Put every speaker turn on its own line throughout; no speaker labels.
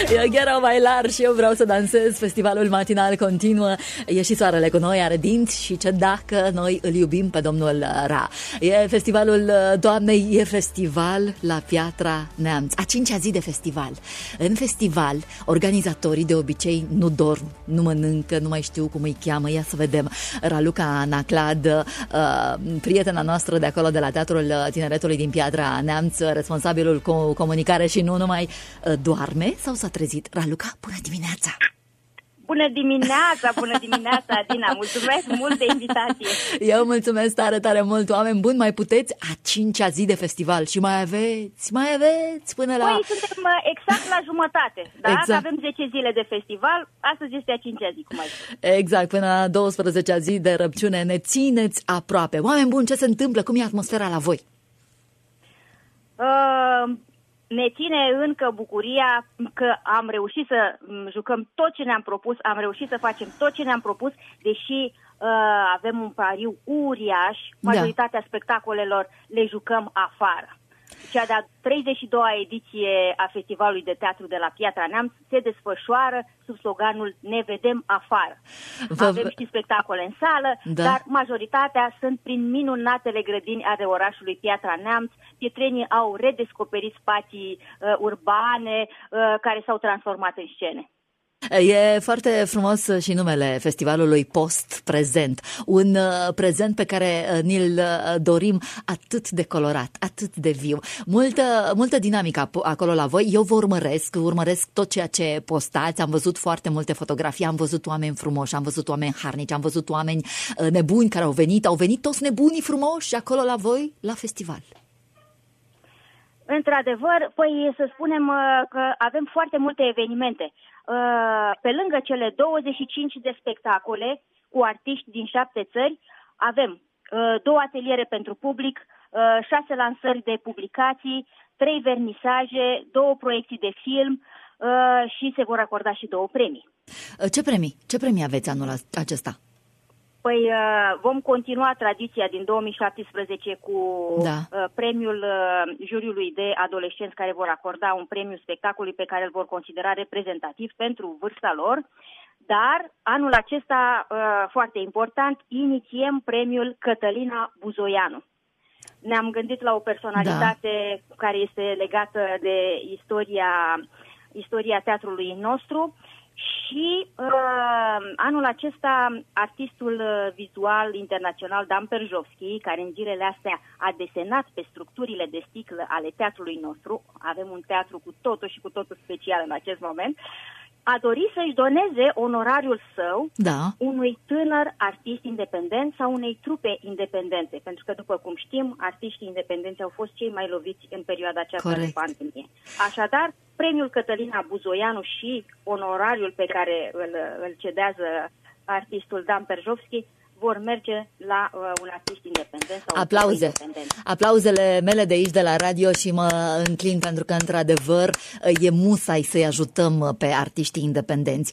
Eu quiero bailar și eu vreau să dansez. Festivalul matinal continuă. E și soarele cu noi, are dinți și ce dacă noi îl iubim pe domnul Ra. E festivalul Doamnei, e festival la Piatra Neamț. A 5-a zi de festival. În festival, organizatorii de obicei nu dorm, nu mănâncă, nu mai știu cum îi cheamă. Ia să vedem. Raluca Naclad, prietena noastră de acolo, de la Teatrul Tineretului din Piatra Neamț, responsabilul cu comunicare și nu numai, doarme sau s-a trezit? Raluca, bună dimineața!
Bună dimineața, Adina! Mulțumesc mult de invitație!
Eu mulțumesc tare mult, oameni buni, mai puteți? A 5-a zi de festival și mai aveți până la...
Păi suntem exact la jumătate, da?
Exact.
Avem 10 zile de festival, astăzi este a 5-a zi, cum ai spus.
Exact, până la 12-a zi de răbciune, ne țineți aproape. Oameni buni, ce se întâmplă? Cum e atmosfera la voi?
Ne ține încă bucuria că am reușit să jucăm tot ce ne-am propus, am reușit să facem tot ce ne-am propus, deși avem un pariu uriaș, majoritatea spectacolelor le jucăm afară. Cea de-a 32-a ediție a Festivalului de Teatru de la Piatra Neamț se desfășoară sub sloganul Ne vedem afară. Avem și spectacole în sală, dar majoritatea sunt prin minunatele grădini ale orașului Piatra Neamț. Pietrenii au redescoperit spații urbane care s-au transformat în scene.
E foarte frumos și numele festivalului Post-Prezent. Un prezent pe care ni-l dorim atât de colorat, atât de viu. Multă dinamică acolo la voi. Eu vă urmăresc tot ceea ce postați. Am văzut foarte multe fotografii, am văzut oameni frumoși, am văzut oameni harnici, am văzut oameni nebuni care au venit toți nebunii frumoși acolo la voi, la festival.
Într-adevăr, păi să spunem că avem foarte multe evenimente. Pe lângă cele 25 de spectacole cu artiști din 7 țări, avem 2 ateliere pentru public, 6 lansări de publicații, 3 vernisaje, 2 proiecții de film și se vor acorda și 2 premii.
Ce premii aveți anul acesta?
Păi vom continua tradiția din 2017 cu premiul juriului de adolescenți care vor acorda un premiu spectacolului pe care îl vor considera reprezentativ pentru vârsta lor, dar anul acesta, foarte important, inițiem premiul Cătălina Buzoianu. Ne-am gândit la o personalitate care este legată de istoria teatrului nostru. Și anul acesta artistul vizual internațional Dan Perjovski, care în zilele astea a desenat pe structurile de sticlă ale teatrului nostru, avem un teatru cu totul special în acest moment, a dorit să-și doneze onorariul său unui tânăr artist independent sau unei trupe independente. Pentru că, după cum știm, artiștii independenți au fost cei mai loviți în perioada aceasta de pandemie. Așadar, premiul Cătălina Buzoianu și onorariul pe care îl cedează artistul Dan Perjovski vor merge la un artist independent sau
Aplauzele mele de aici de la radio și mă înclin pentru că într-adevăr e musai să-i ajutăm pe artiștii independenți.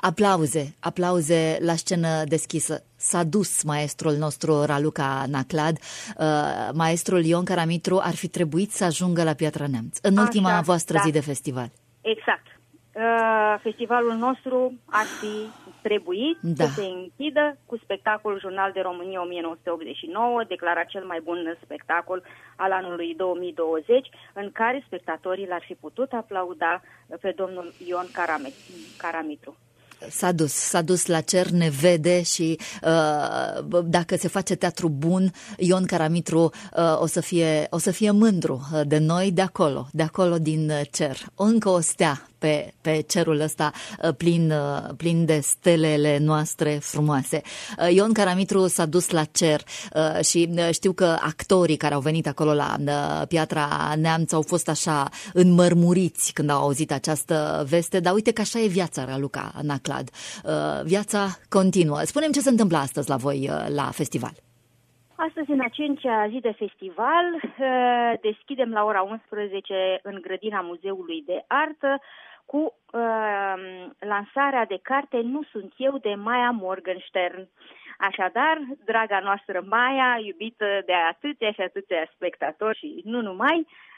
Aplauze la scenă deschisă. S-a dus maestrul nostru Raluca Naclad. Maestrul Ion Caramitru ar fi trebuit să ajungă la Piatra Neamț în ultima voastră zi de festival.
Exact. Festivalul nostru ar fi trebuit să se închidă cu spectacolul Jurnal de România 1989, declarat cel mai bun spectacol al anului 2020, în care spectatorii l-ar fi putut aplauda pe domnul Ion Caramitru.
S-a dus la cer, ne vede și dacă se face teatru bun, Ion Caramitru o să fie mândru de noi de acolo din cer. Încă o stea pe cerul ăsta plin de stelele noastre frumoase. Ion Caramitru s-a dus la cer și știu că actorii care au venit acolo la Piatra Neamț au fost așa înmărmuriți când au auzit această veste, dar uite că așa e viața, Raluca Naclad. Viața continuă. Spune-mi ce se întâmplă astăzi la voi la festival.
Astăzi, în a 5-a zi de festival, deschidem la ora 11 în grădina Muzeului de Artă cu lansarea de carte Nu sunt eu de Maia Morgenstern. Așadar, draga noastră Maia, iubită de atâția și atâția spectatori și nu numai,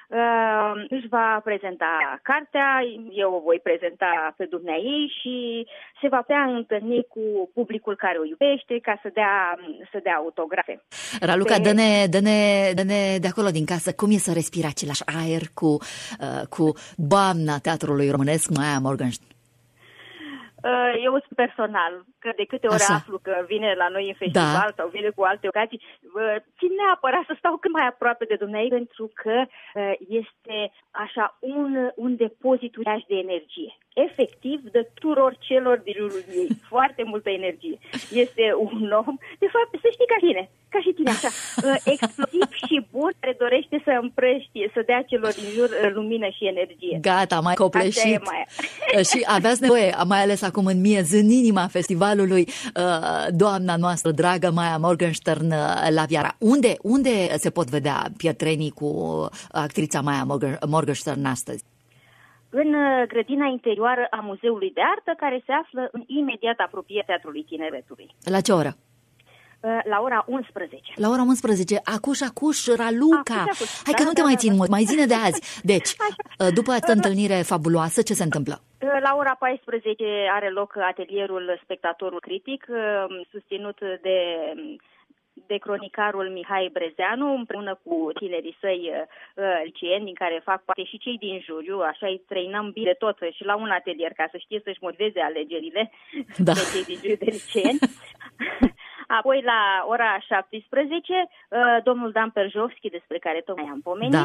își va prezenta cartea, eu o voi prezenta pe dumneaei și se va putea întâlni cu publicul care o iubește ca să dea autografe.
Raluca, dă-ne de acolo din casă cum e să respiri același aer cu doamna teatrului românesc, Maia Morgenstern.
Eu sunt personal, că de câte ori aflu că vine la noi în festival sau vine cu alte ocazii, țin neapărat să stau cât mai aproape de dumneavoastră, pentru că este așa un depozit uriaș de energie. Efectiv, de tuturor celor din jurul ei. Foarte multă energie. Este un om, de fapt, să știi ca și tine, așa, explosiv și bun, care dorește să împrăștie, să dea celor din jur lumină și energie.
Gata, mai copleșit. Și aveați nevoie, mai ales acum în miez, în inima festivalului, doamna noastră dragă, Maia Morgenstern, la Piatra. Unde se pot vedea pietrenii cu actrița Maia Morgenstern astăzi?
În grădina interioară a Muzeului de Artă, care se află în imediat apropiere Teatrului Tineretului.
La ce oră?
La ora 11.
La ora 11. Acuș, Raluca. Hai că nu te mai țin mult, mai zine de azi. Deci, după această întâlnire fabuloasă, ce se întâmplă?
La ora 14 are loc atelierul Spectatorul Critic, susținut de cronicarul Mihai Brezeanu, împreună cu tinerii săi liceeni, din care fac parte și cei din juriu, așa îi trăinăm bine tot și la un atelier, ca să știe să-și motiveze alegerile pe cei din juriu de liceeni. Apoi, la ora 17, domnul Dan Perjovski, despre care tocmai am pomenit,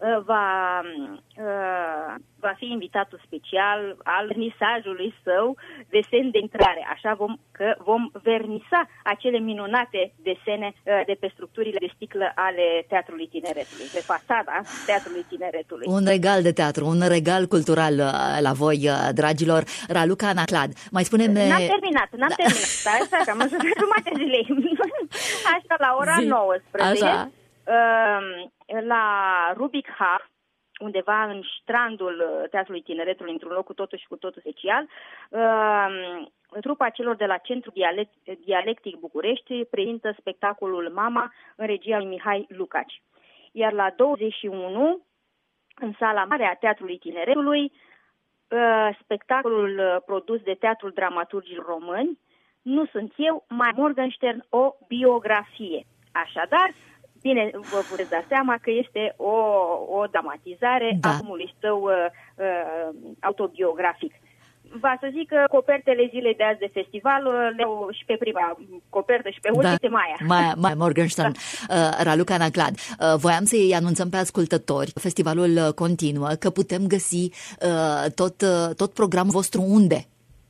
va fi invitatul special al vernisajului său, desen de intrare. Așa vom vernisa acele minunate desene de pe structurile de sticlă ale Teatrului Tineretului, pe fațada Teatrului Tineretului.
Un regal de teatru, un regal cultural la voi, dragilor. Raluca Anaclad, mai spune-mi...
N-am terminat. Stai așa, că am ajuns jumătate zilei. Așa, la ora 19, așa. La Rubic Hub, undeva în strandul Teatrului Tineretului, într-un loc cu totul și cu totul special, trupa celor de la Centrul Dialectic București prezintă spectacolul Mama în regia lui Mihai Lucaci. Iar la 21, în sala mare a Teatrului Tineretului, spectacolul produs de Teatrul Dramaturgilor Români, Nu sunt eu, Maia Morgenstern, o biografie. Așadar, bine, vă puteți da seama că este o dramatizare a omului său autobiografic. Va să zic că copertele zilei de azi de festival le au și pe prima copertă și pe ultima
Maia Morgenstern. Raluca Anaclad, voiam să-i anunțăm pe ascultători, festivalul continuă, că putem găsi tot programul vostru unde?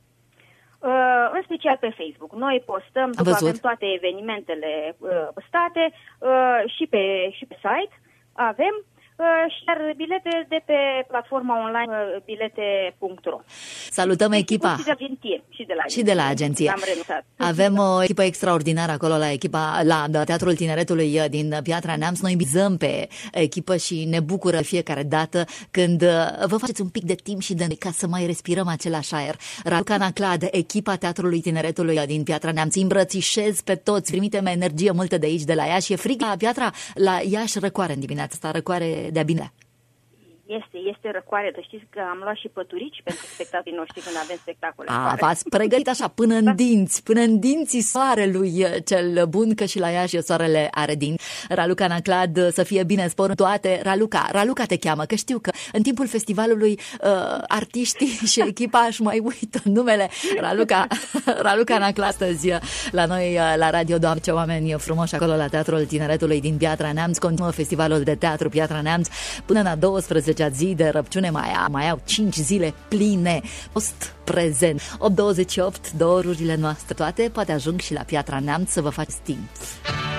În special pe Facebook. Noi postăm, avem toate evenimentele postate și pe site avem și bilete de pe platforma online bilete.ro.
Salutăm echipa.
Și de la agenție.
Avem o echipă extraordinară acolo la Teatrul Tineretului din Piatra Neamț. Noi bizăm pe echipă și ne bucură fiecare dată când vă faceți un pic de timp și de noi ca să mai respirăm același aer. Raluca Anaclad, echipa Teatrului Tineretului din Piatra Neamț, îmbrățișez pe toți, trimitem energie multă de aici, de la Iași. E frig la Piatra, la Iași răcoare în dimineața asta, răcoare de-a bine.
Este răcoare, dar știți că am luat și păturici pentru spectacolii noștri când avem spectacole.
V-ați pregătit așa până în dinții soarelui cel bun, că și la Iași soarele are dinți. Raluca Anaclad, să fie bine spor în toate. Raluca te cheamă, că știu că în timpul festivalului artiștii și echipa își mai uită numele. Raluca Anaclad astăzi la noi la Radio, Doamne, ce oameni frumoși acolo la Teatrul Tineretului din Piatra Neamț. Continuă festivalul de teatru Piatra Neamț până la 12 zi de răpciune. Mai au 5 zile pline post-prezent. 8:28, 2 orurile noastre toate, poate ajung și la Piatra Neamț să vă faceți timp.